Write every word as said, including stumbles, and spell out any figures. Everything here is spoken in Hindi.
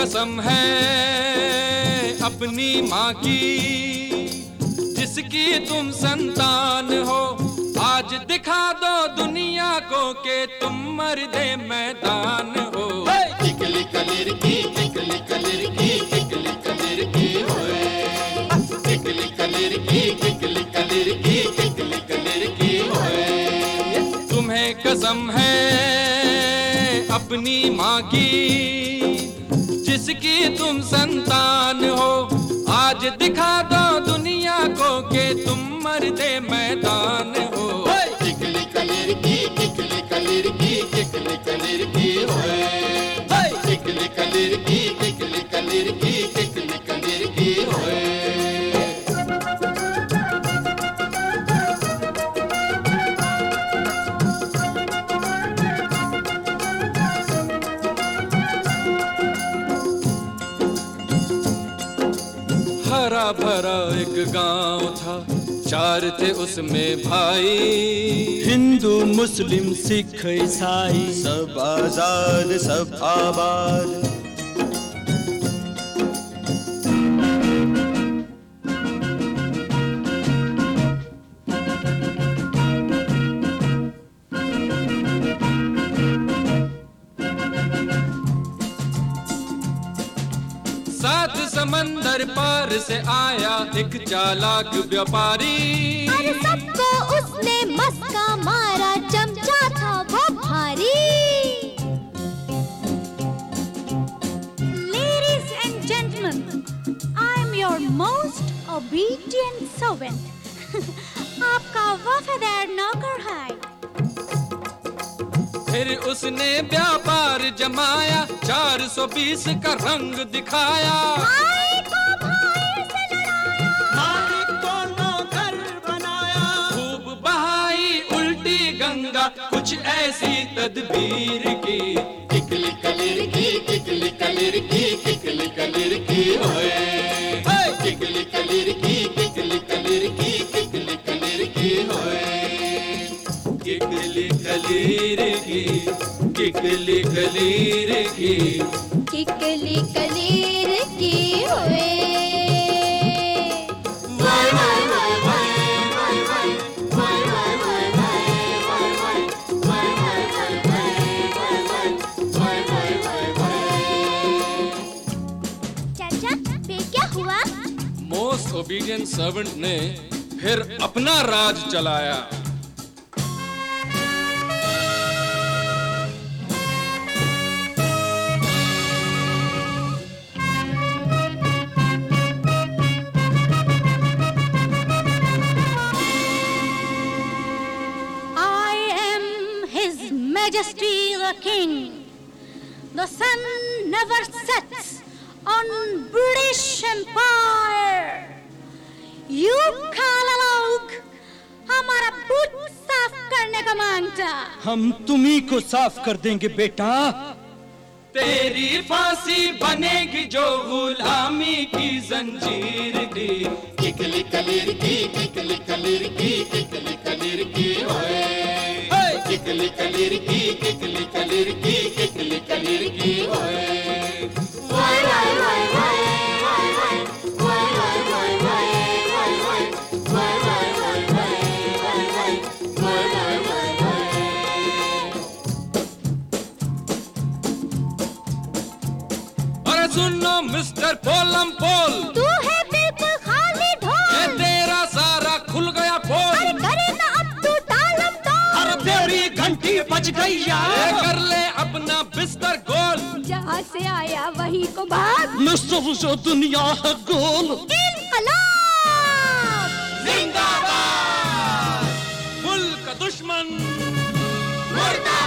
कसम है अपनी माँ की, जिसकी तुम संतान हो, आज दिखा दो दुनिया को कि तुम मर्दे मैदान हो। किकली कलिर की किकली कलिर की किकली कलिर की होए, किकली कलिर की किकली कलिर की किकली कलिर की होए। तुम्हें कसम है अपनी माँ की, जिसकी तुम संतान हो, आज दिखा दो दुनिया को कि तुम मर्दे मैदान हो। किकली कलिर की किकली कलिर की किकली कलिर की होए, किकली कलिर की किकली कलिर की किकली कलिर की होए। हरा भरा एक गांव था, चार थे उसमें भाई, हिंदू मुस्लिम सिख ईसाई, सब आजाद सब आबाद। सात समंदर पार से आया एक चालाक व्यापारी, अरे सबको उसने मस्का मारा, चमचा था वो भारी। Ladies and gentlemen, I am your most obedient servant. आपका वफादार नौकर है। फिर उसने व्यापार जमाया, चार सौ बीस का रंग दिखाया। भाई को भाई से लड़ाया, मालिक को नौकर बनाया, खूब बहाई उल्टी गंगा, कुछ ऐसी तदबीर की। किकली कलिर की किकली कलिर की किकली कलिर की होए, किकली कलिर की किकली कलिर की किकली कलिर की होए। किकली कलीर की किकली कलीर की किकली कलीर की होए। चाचा, बे क्या हुआ? मोस्ट ओबीडियंट सर्वेंट ने फिर अपना राज चलाया। Majesty the King, the sun never sets on British Empire. You काला लोग हमारा बूट साफ करने का मांगता, हम तुम्ही को साफ कर देंगे बेटा। तेरी फांसी बनेगी जो गुलामी की जंजीर की। किकली कलिर की किकली कलिर की किकली कलिर की होए, किकली कलिर की किकली कलिर की किकली कलिर की होए। वाय वाय वाय वाय वाय वाय वाय वाय वाय वाय वाय वाय वाय वाय वाय वाय वाय वाय वाय। अरे सुनो मिस्टर पोलम पोल, तू है बिल्कुल खाली ढोल। ये तेरा सारा खुल गया पोल। अरे करे ना अब तू तालम तोल। अरे तेरी घंटी बज गई यार। कर ले अपना बिस्तर गोल। जहाँ से आया वहीं को भाग। मिस्टर जो दुनिया है गोल। इनकलाब जिंदाबाद। मुल्क का दुश्मन मुर्दाबाद।